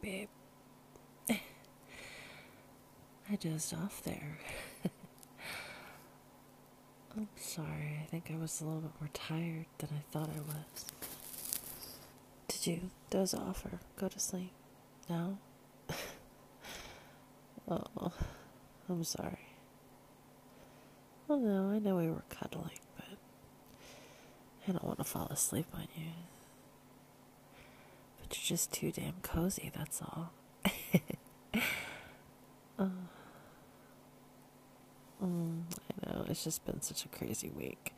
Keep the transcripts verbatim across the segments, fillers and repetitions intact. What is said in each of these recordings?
babe. I dozed off there. I'm sorry. I think I was a little bit more tired than I thought I was. Did you doze off or go to sleep? No? Oh, I'm sorry. Well, no, I know we were cuddling, but I don't want to fall asleep on you. But you're just too damn cozy, that's all. Oh. Mm, I know, it's just been such a crazy week.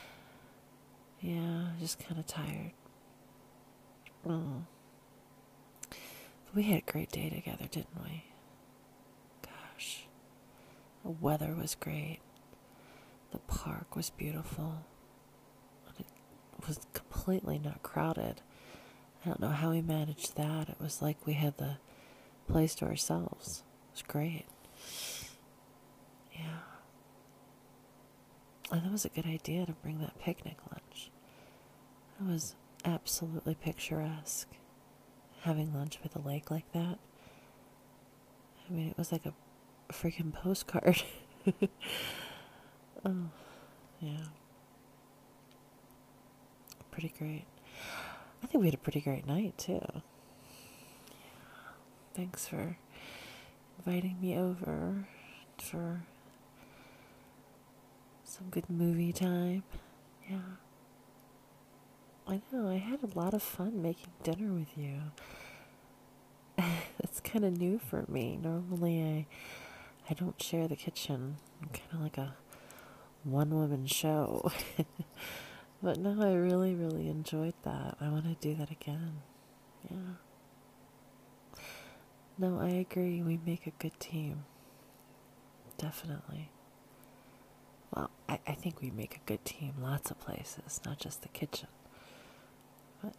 Yeah, just kind of tired. Mm. But we had a great day together, didn't we? Gosh. The weather was great. The park was beautiful. It was completely not crowded. I don't know how we managed that. It was like we had the place to ourselves. It was great. Yeah. And that was a good idea to bring that picnic lunch. It was absolutely picturesque. Having lunch by the lake like that. I mean, it was like a freaking postcard. Oh, yeah. Pretty great. I think we had a pretty great night, too. Yeah. Thanks for inviting me over for some good movie time. Yeah. I know, I had a lot of fun making dinner with you. It's kind of new for me. Normally, I I don't share the kitchen. I'm kind of like a one-woman show. But no, I really, really enjoyed that. I want to do that again. Yeah. No, I agree. We make a good team. Definitely. Well, I, I think we make a good team lots of places, not just the kitchen. But,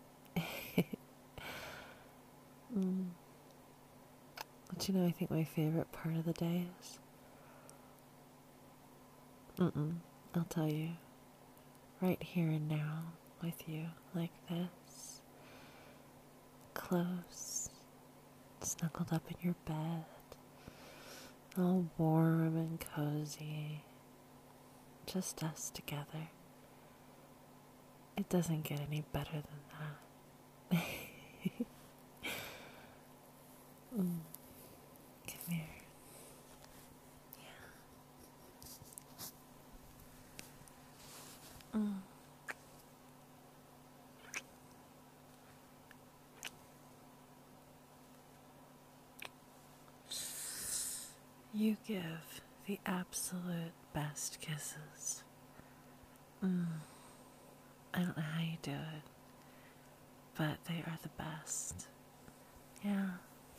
mm. But you know, I think my favorite part of the day is... Mm-mm. I'll tell you. Right here and now, with you, like this. Close. Snuggled up in your bed. All warm and cozy. Just us together. It doesn't get any better than that. mm. Come here. Yeah. Mm. You give the absolute best kisses. Mm. I don't know how you do it, but they are the best. Yeah.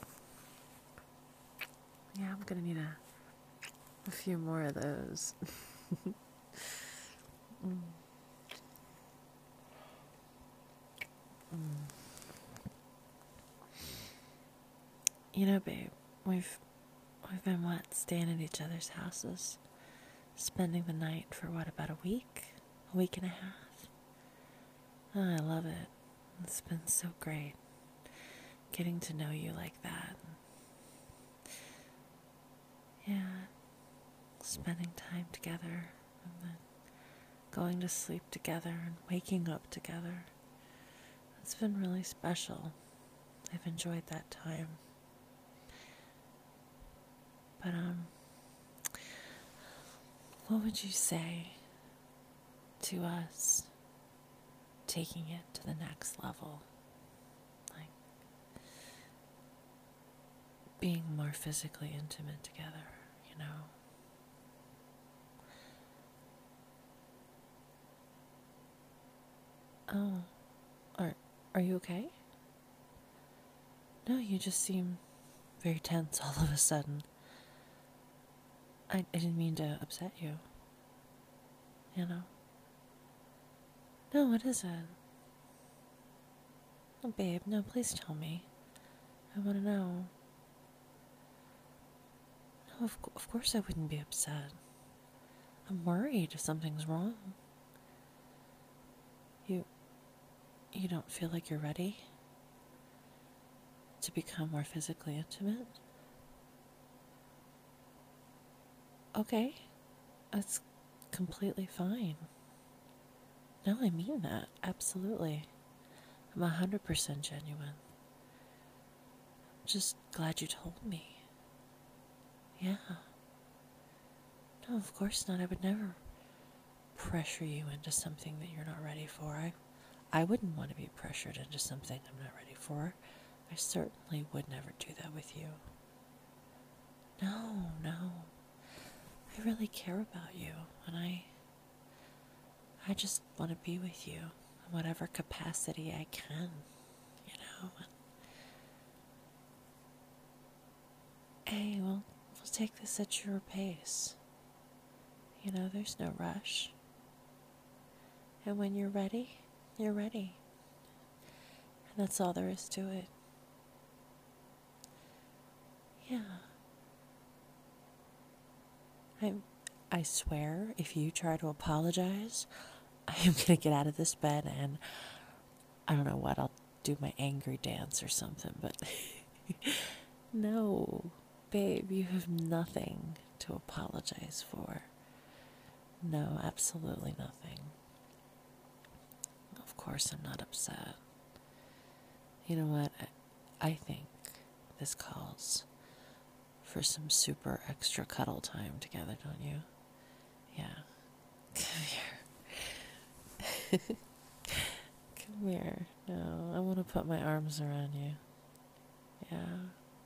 Yeah, I'm gonna need a, a few more of those. mm. Mm. You know, babe, we've we've been what, staying at each other's houses, spending the night for what, about a week, a week and a half. Oh, I love it. It's been so great getting to know you like that. Yeah, spending time together and then going to sleep together and waking up together. It's been really special. I've enjoyed that time. But, um, what would you say to us taking it to the next level? Like, being more physically intimate together, you know? Oh, are, are you okay? No, you just seem very tense all of a sudden. I, I didn't mean to upset you. You know? No, it isn't. Oh, babe, no, please tell me. I want to know. No, of, of course I wouldn't be upset. I'm worried if something's wrong. You, you don't feel like you're ready? to become more physically intimate? Okay, that's completely fine. No, I mean that. Absolutely. I'm a hundred percent genuine. Just glad you told me. Yeah. No, of course not. I would never pressure you into something that you're not ready for. I, I wouldn't want to be pressured into something I'm not ready for. I certainly would never do that with you. No, no. I really care about you, and I, I just want to be with you in whatever capacity I can, you know. Hey, we'll, we'll take this at your pace. You know, there's no rush. And when you're ready, you're ready. And that's all there is to it. Yeah. I I swear, if you try to apologize, I am going to get out of this bed and I don't know what, I'll do my angry dance or something, but no, babe, you have nothing to apologize for. No, absolutely nothing. Of course I'm not upset. You know what? I, I think this calls for some super extra cuddle time together, don't you? Yeah. Come here. Come here. No, I want to put my arms around you. Yeah.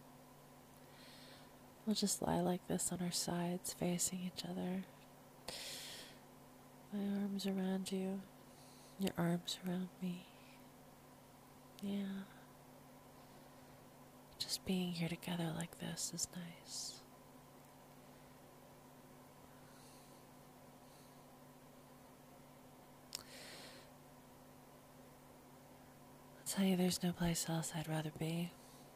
We'll just lie like this on our sides, facing each other. My arms around you. Your arms around me. Yeah. Just being here together like this is nice. I'll tell you, there's no place else I'd rather be.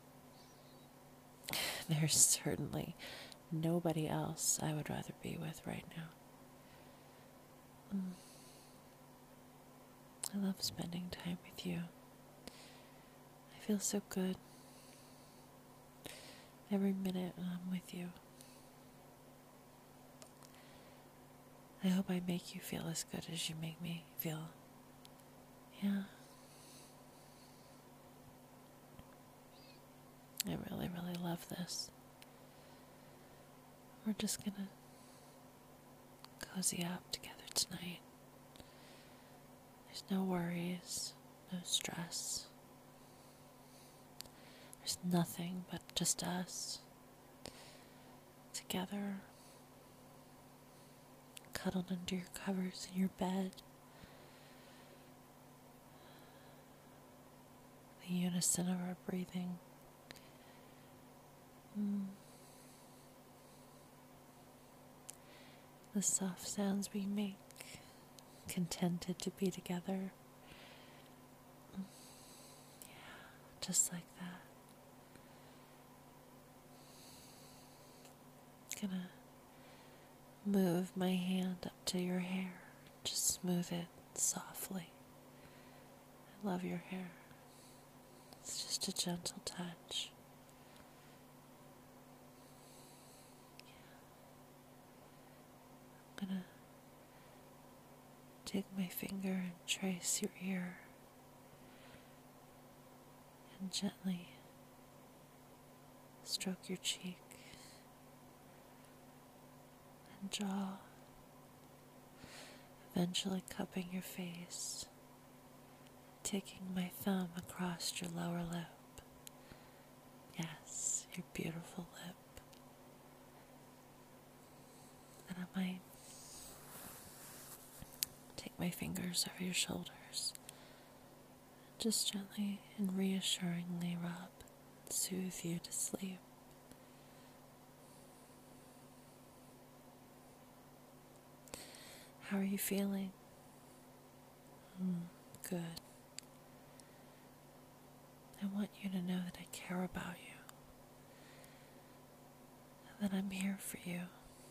There's certainly nobody else I would rather be with right now. Mm. I love spending time with you. I feel so good every minute when I'm with you. I hope I make you feel as good as you make me feel. Yeah. I really, really love this. We're just gonna cozy up together tonight. There's no worries, no stress. There's nothing but just us together, cuddled under your covers in your bed. The unison of our breathing. Mm. The soft sounds we make, contented to be together. Mm. Yeah, just like that. Gonna move my hand up to your hair, just smooth it softly. I love your hair. It's just a gentle touch. I'm gonna take my finger and trace your ear and gently stroke your cheek and jaw, eventually cupping your face, taking my thumb across your lower lip. Yes, your beautiful lip. Then I might take my fingers over your shoulders, just gently and reassuringly rub and soothe you to sleep. How are you feeling? Mm, good. I want you to know that I care about you, and that I'm here for you,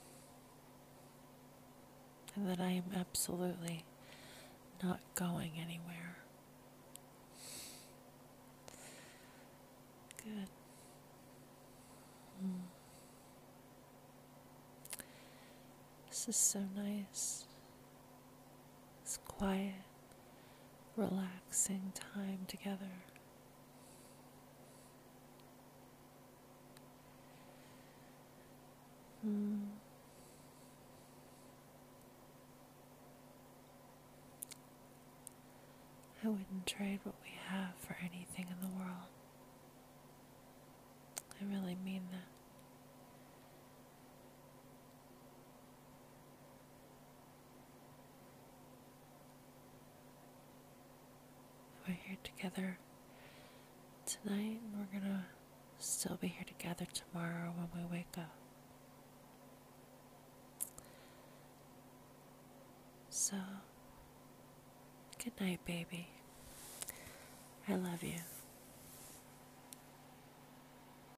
and that I am absolutely not going anywhere. Good. Mm. This is so nice. It's quiet, relaxing time together. Mm. I wouldn't trade what we have for anything in the world. I really mean that. We're here together tonight, and we're gonna still be here together tomorrow when we wake up. So, good night, baby. I love you.